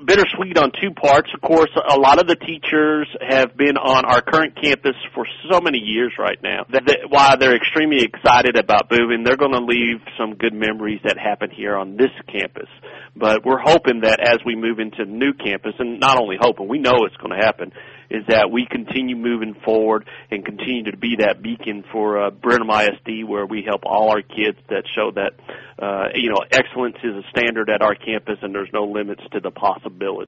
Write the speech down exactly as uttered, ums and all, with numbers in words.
bittersweet on two parts. Of course, a lot of the teachers have been on our current campus for so many years right now that, that while they're extremely excited about moving, they're going to leave some good memories that happen here on this campus. But we're hoping that as we move into the new campus, and not only hoping, we know it's going to happen, is that we continue moving forward and continue to be that beacon for uh, Brenham I S D, where we help all our kids that show that, uh, you know, excellence is a standard at our campus and there's no limits to the possibility.